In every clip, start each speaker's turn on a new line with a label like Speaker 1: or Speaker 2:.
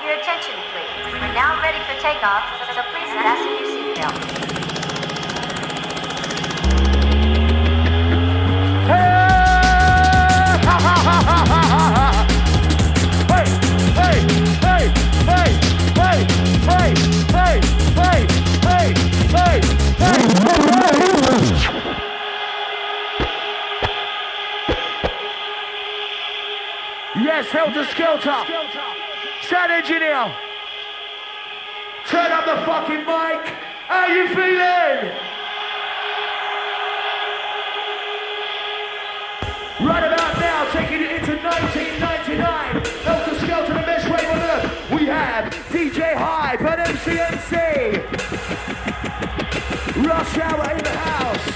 Speaker 1: your attention, please? We're now ready for takeoff, so please fasten your seatbelt.
Speaker 2: Yes, Helter Skelter. Sound engineer. Turn up the fucking mic. How you feeling? Right about now, taking it into 1999. Helter Skelter, the best rave on earth. We have DJ Hype and MCMC. Rush Hour in the house.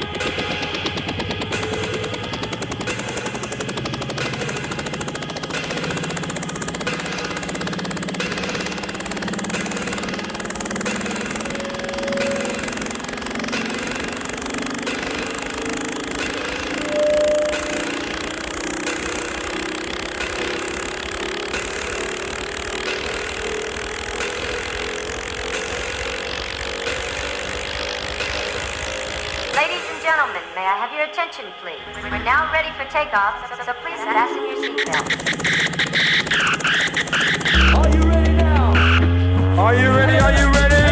Speaker 1: May I have your attention, please? We're now ready for takeoff, so please fasten your seatbelt.
Speaker 2: Are you ready now?
Speaker 3: Are you ready? Are you ready?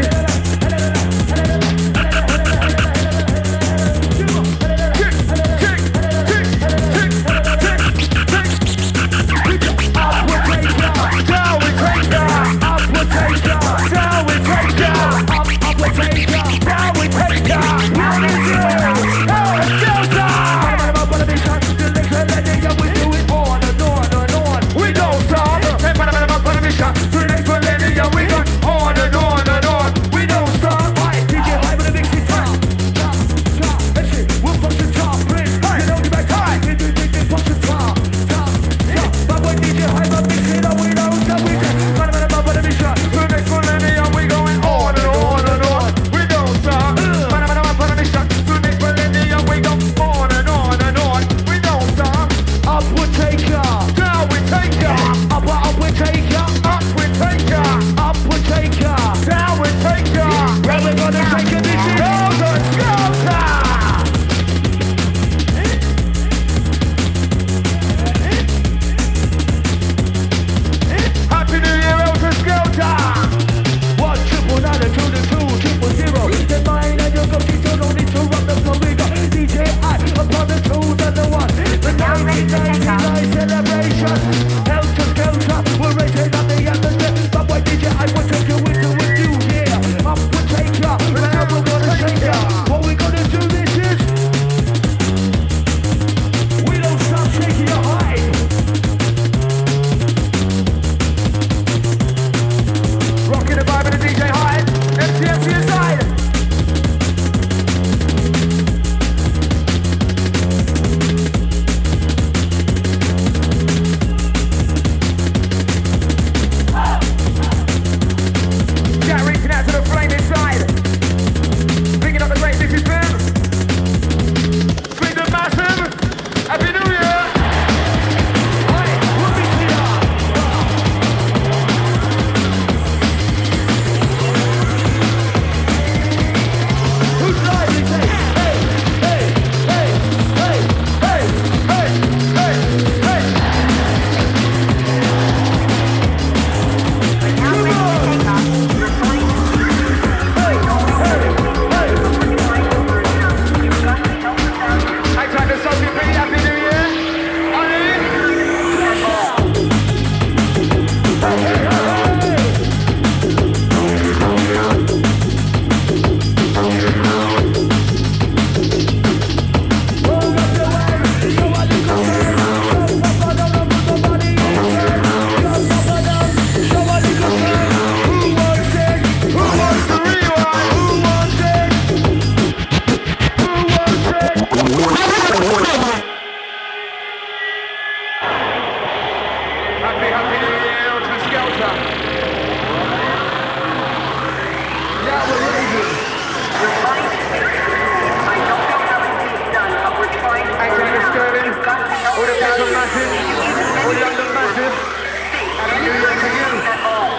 Speaker 3: Massive, all the London Massive, and a New Year to you.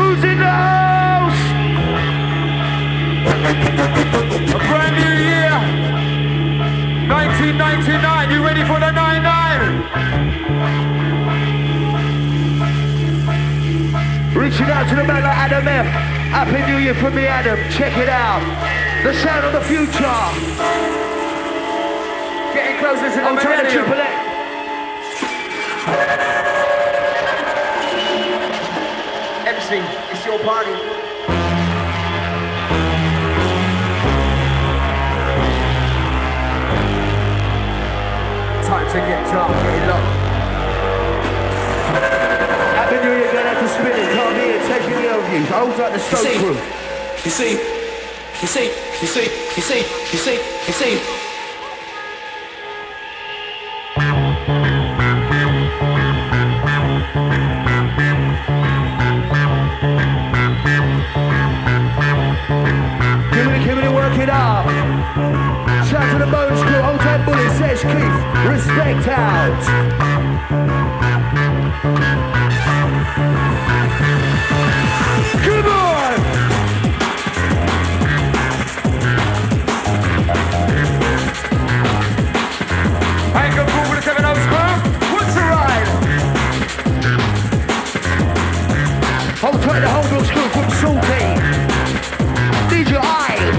Speaker 2: Who's in the house?
Speaker 3: A brand new year, 1999. You ready for the 99?
Speaker 2: Reaching out to the man like Adam F. Happy New Year from me, Adam. Check it out. The sound of the future.
Speaker 3: Getting closer to the millennium.
Speaker 2: Triple X.
Speaker 3: MC, it's your party. Time to get drunk, get low.
Speaker 2: Happy New Year, going out to spin it. Come here, taking the overviews. I was like the Stoke crew.
Speaker 4: You see.
Speaker 2: Give me, work it up. Shout to the Bones crew. Old time bully says Keith. Respect out. Come on!
Speaker 3: Hang up with the 7 O's crew. What's the ride?
Speaker 2: Hold tight the whole crew from Salty. DJ I.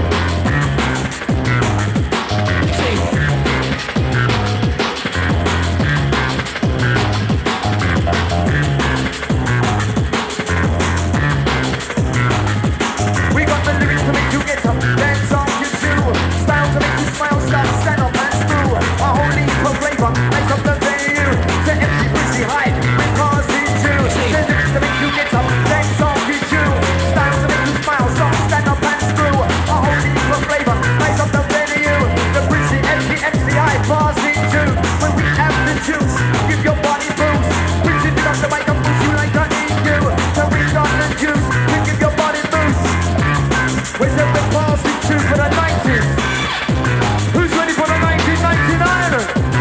Speaker 3: We got the lyrics to make you get up, dance on you do. Style to make you smile, stop, stand up and screw. A whole heap of flavor, lights up the venue. The MC Busy Hype, with cars in two. The lyrics to make you get up, dance on you do. Style to make you smile, stop, stand up and screw. A whole heap of flavor, lights up the venue. The Busy MC Hype, bars in two. When we have the juice, give your body boost. Preaching it up the mic and push you like an EU. So we got the juice, we give your body boost. Where's the bars in two for the 90s? Who's ready for the 1999?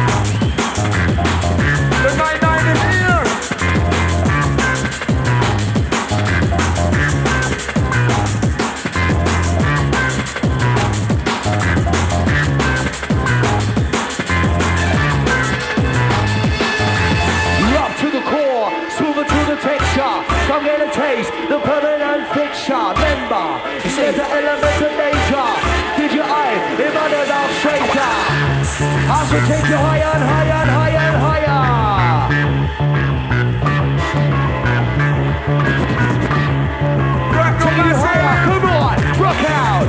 Speaker 3: The 99 is here.
Speaker 2: Rough to the core, smoother to the texture. Come get a taste, the permanent fixture. Member, there's an element of nature. Did your eye, if I don't know stranger. I should take you higher and higher and higher and higher.
Speaker 3: Rock on,
Speaker 2: Take you higher, come on, rock out.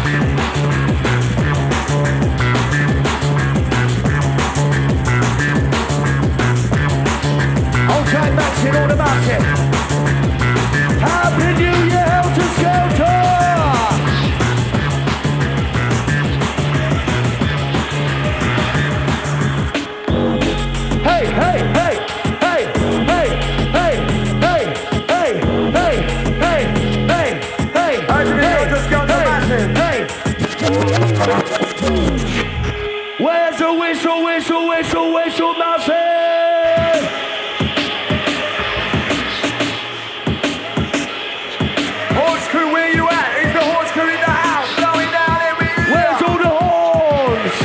Speaker 2: Old time maxing all about it. Happy New Year, Helter Skelter! Hey, hey, hey, hey, hey, hey, hey, hey, hey, hey, hey, hey,
Speaker 3: Happy New Year, Helter Skelter massive.
Speaker 2: hey. Where's the whistle, whistle, whistle, whistle, massive?
Speaker 3: Horse crew, where you at? Is the horse crew in the house? Blowing down every ear.
Speaker 2: Where's all the horns?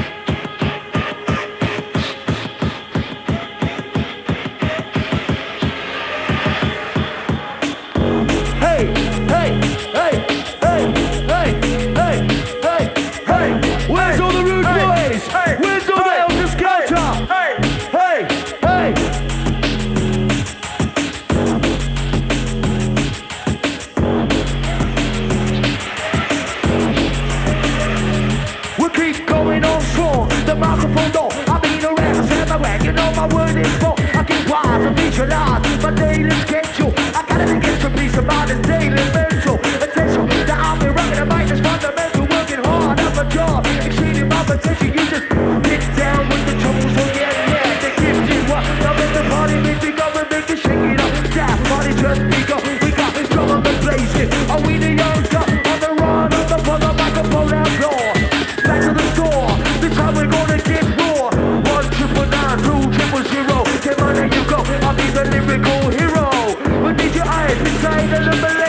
Speaker 2: Hey, hey, hey, hey, hey, hey, hey, hey. Where's all the rude boys?
Speaker 3: Hey,
Speaker 2: Where's all the
Speaker 3: hey,
Speaker 2: Helter Skelter?
Speaker 3: Hey,
Speaker 2: Hey, hey. We keep going on strong. The microphone door. I've been around everywhere. You know my word is full. I keep wise and visualize my daily schedule. I gotta get extra peace about this daily mental attention. That I've been rocking the mic is fundamental. Working hard at my job. Exceeding my potential. You just get down with the troubles. Oh yeah, yeah. They give you what. Now make the party make me go and make it shake it up. Staff party just bigger. We got this drum on the blazing. Are we the young stuff on the run? On the front of the microphone and floor. Back to the store. This time we're gonna get raw. 1-999, 2-0-0. Get money you go. I'll be the lyrical hero. But need your eyes inside of the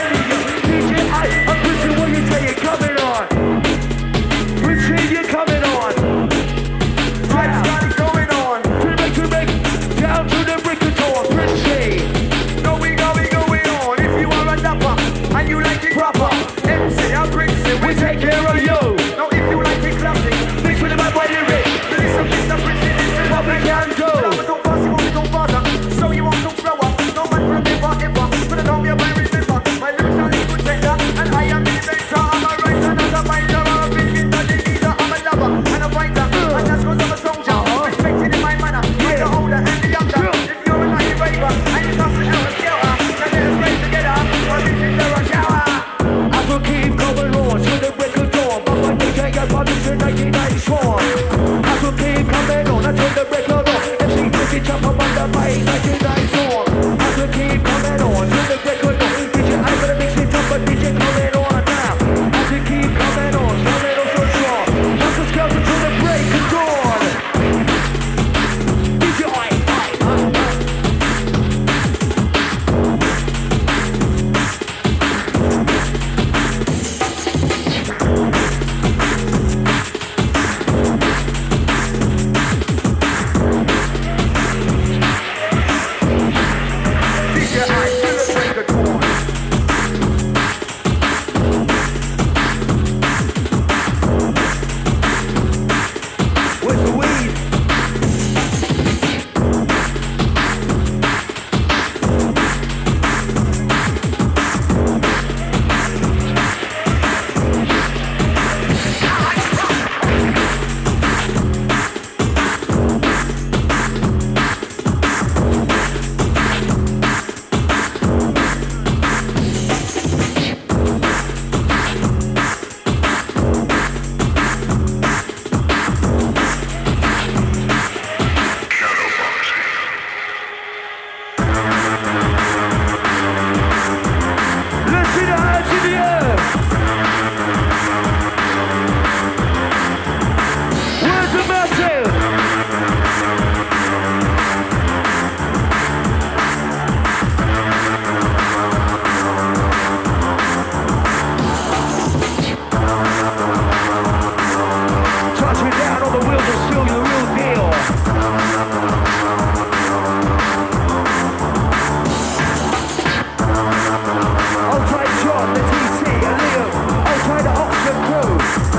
Speaker 2: crew.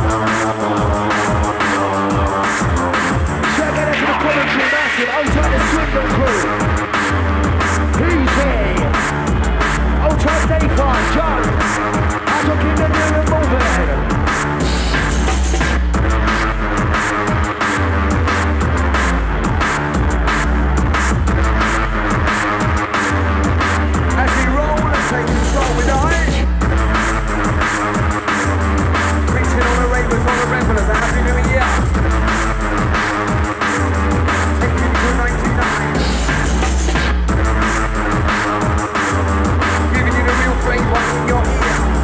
Speaker 2: Check it out to the commentary, massive. I'll try to Swindon crew. Easy. I'll try Dave Farm, John. I'm talking the new and moving.
Speaker 3: As we roll and take control with the height. Reaching all the ravers, all the revelers, a happy new year. Taking you to 99. Giving you the real flavor in your ear.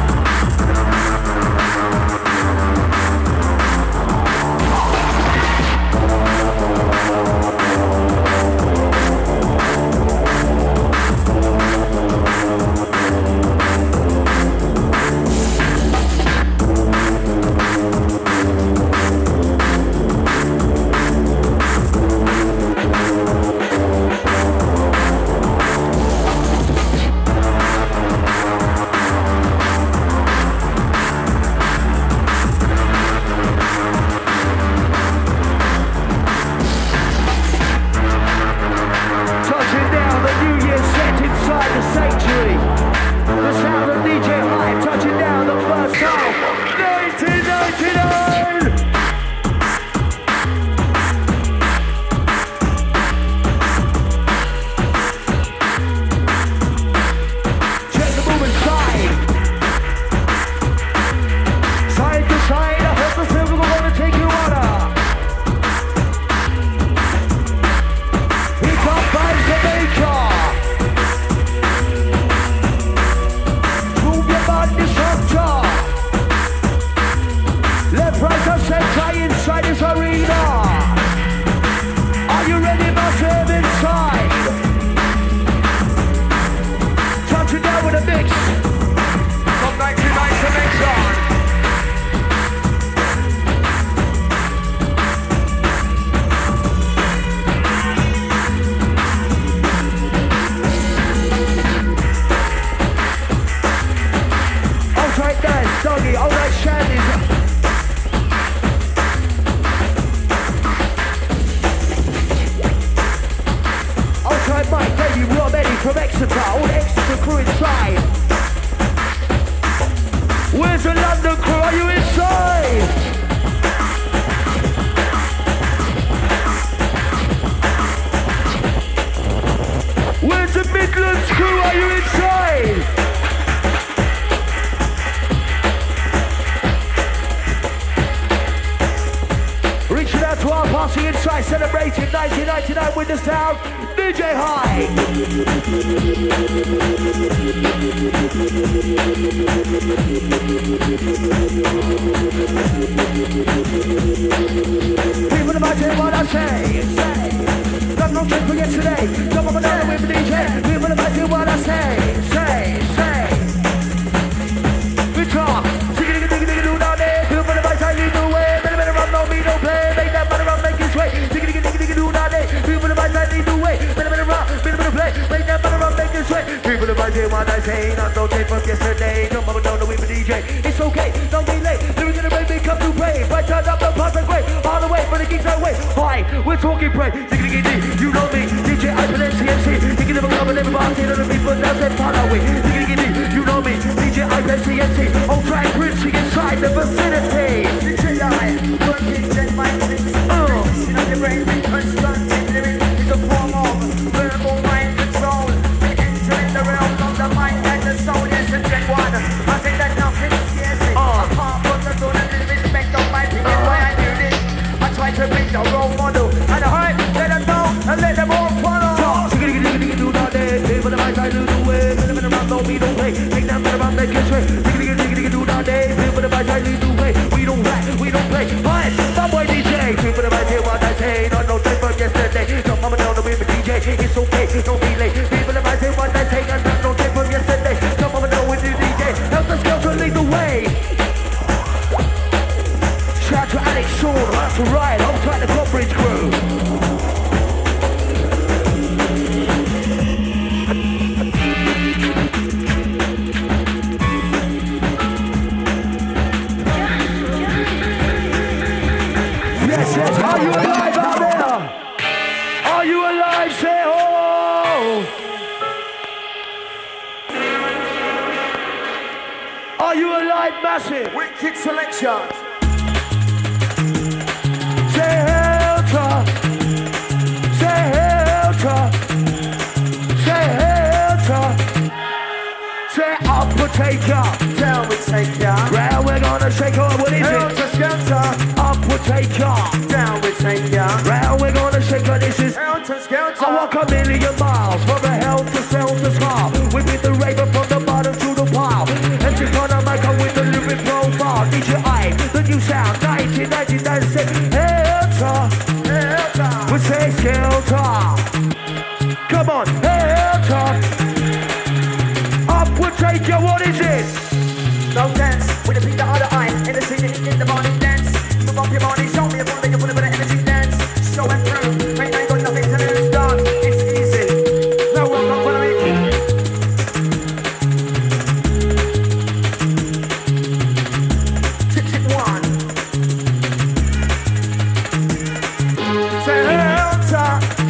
Speaker 2: Celebrating 1999 with the sound, DJ High. People about to what I say. Don't no trip for yesterday. Come on down with the DJ. People about to what I say. We talk. Do down there. People about to lead the way. Better run, no me, don't play. Make that better run, make it way. Do down there. People about to lead the way. Better run, better play. Make that better run, make it way. People about to what I say. Not no trip for yesterday. Come on down with the DJ. It's okay, don't be late. Lyrics in the rain, come to play. If I turn up the perfect way, all the way for the geeks away. Hi, we're talking pray. You know me, DJ Ivan and CMC. You can never come and never bounce in on the people now say far away. You know me, DJ Ivan CMC. I'll try and bridge inside the vicinity. DJ I, working gen my position of your brain, constructing lyrics is a form of verbal mind control. We enter in the realm of the mind and the soul. Yes, it's Gen 1. I think that nothing is scarcely. Apart from the tone and the respect of my opinion, why I do this. I try to be the role model. And I heard, let them know, and let them all follow. Do not dare, people the mic, I do the way. Minute around, no, we don't play. Make them better around, make it straight. Do not dare, people the mic, I do the way. We don't rap, we don't play. Hi, my boy DJ. People the mic, hear what I say. Not no time for yesterday. Don't mama down the way with DJ. It's okay, don't be late. People the mic, hear what I say. And not no time for yesterday. Don't mama down with the DJ. Help us go to lead the way. Shout to Alex Shaw, that's right. I'll try the Coppridge crew. Are you alive, massive?
Speaker 3: Wicked selection.
Speaker 2: Say Helter. Say Helter. Say Helter. Say up or take ya.
Speaker 3: Down we take ya.
Speaker 2: Round we're gonna shake her. What is
Speaker 3: Helter
Speaker 2: it?
Speaker 3: Skelter.
Speaker 2: Up or take ya.
Speaker 3: Down we take ya.
Speaker 2: Round we're gonna shake her. This is
Speaker 3: Helter Skelter.
Speaker 2: I walk a million miles from the Helter Skelter smile. We beat the raven from the bottom to the pile. And she's gonna make her with the lyric profile. DJI, the new sound, 1996. Helter, Helter. We say Skelter. Come on, Helter. Up, we take you. What is it?
Speaker 3: No dance with a beat the other eye. In the city, in the morning dance. Move up your body, show me a body, you put a bit of energy dance. Show and through, ain't got nothing to lose, done. It's easy. No one can follow me. Tick, tick, one. Say Helter.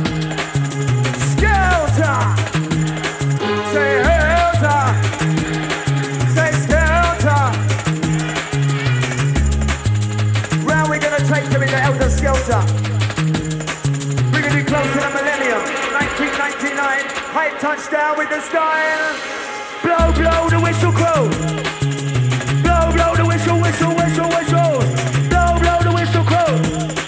Speaker 3: Skelter. Say Helter. Say Skelter. Round we're gonna take them in the Helter Skelter. Bringing you close to the millennium. 1999. Hype touchdown with the style.
Speaker 2: Blow, blow the whistle crew. Blow, blow the whistle, whistle, whistle, whistle. Blow, blow the whistle crew.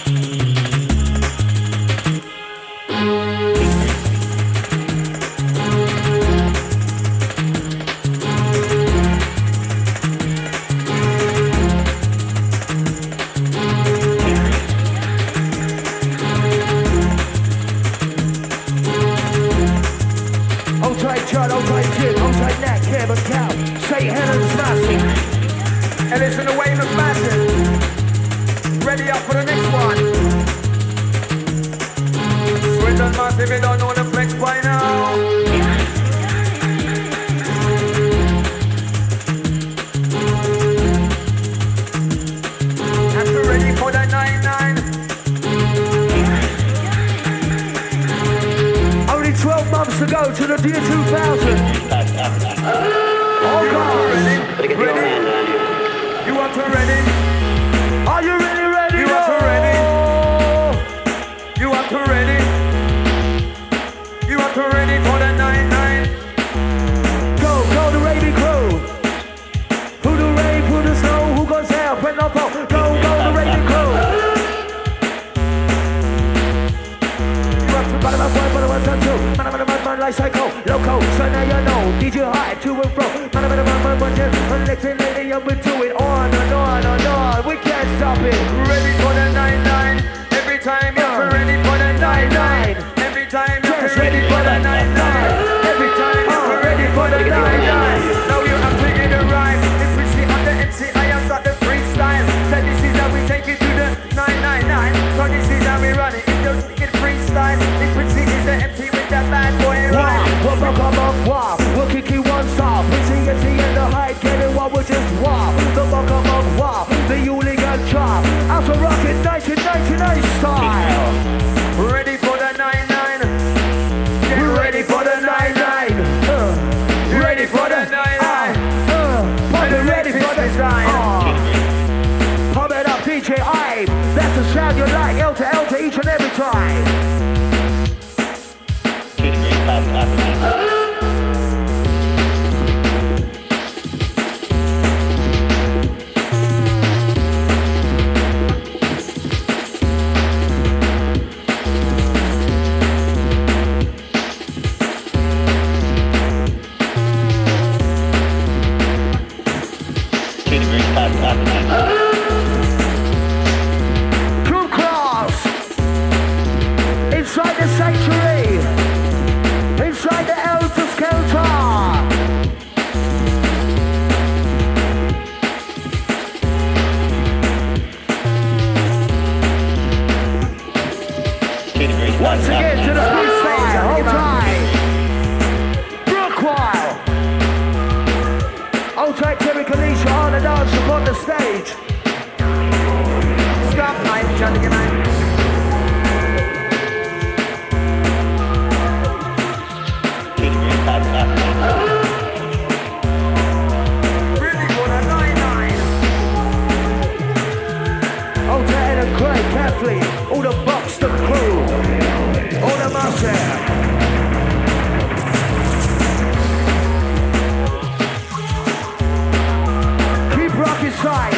Speaker 2: Hold tight, Chud, hold tight, Jim, hold tight, Nat, Cam, and Cow. Say Helen's massive.
Speaker 3: And it's in the wave of massive. Ready up for the next one. Swindon massive, you don't know the flex by now. And we're ready for the 9-9.
Speaker 2: Only 12 months to go to the year 2000. Oh, God.
Speaker 3: Ready? You want to ready?
Speaker 2: Are you really ready?
Speaker 3: You want to ready? You want to ready? You want to ready for the 9-9?
Speaker 2: Go, go, the raving crew. Who the rave, who the snow, who goes out, when no go. Go, go, the raving crew. You have to bottom up, one, bottom up, two. Man, life cycle, loco, so now you know. DJ high, to and fro. Man, electric lady, and we do it on and on and on. We can't stop it.
Speaker 3: Ready for the 9-9? Every time you're ready for the 9-9. Every time you're ready for the 9-9. Every time you're ready for the 9-9. Now you have to get it right. If we see on the MC, I have got the freestyle. So this is how we take it to the 999. So this is how we run it. If you're taking freestyle, if we see is the MC with that bad boy right.
Speaker 2: Wow, we'll kick you one stop. We see and the height, get it what we just wow. The wow, the hooligan chop. After rockin' 1999 style.
Speaker 3: Ready for the 9-9. Get
Speaker 2: We're ready for the 9-9.
Speaker 3: ready for the 9-9.
Speaker 2: Pump it ready for the pump it up, DJ I. That's the sound you like, L to each and every time. Crew class inside the sanctuary, inside the Helter Skelter. Once again to the freestyle, hold tight. Brookwile. Hold tight, Terry Kalisha on the dance upon the stage.
Speaker 3: Stop, I'm trying to get mine. Ready for the
Speaker 2: fleet, all the Buxton crew, all the muscle. Keep rocking side.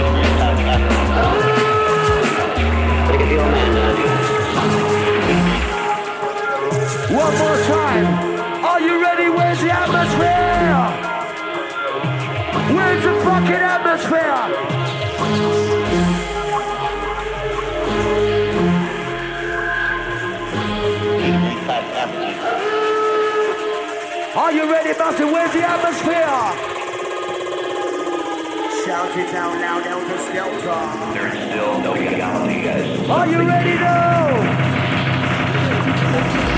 Speaker 2: One more time. Are you ready? Where's the atmosphere? Where's the fucking atmosphere? Are you ready, Master? Where's the atmosphere?
Speaker 3: Shout it out loud, Elder Skelter.
Speaker 4: There's still no reality, guys.
Speaker 2: Are you ready now?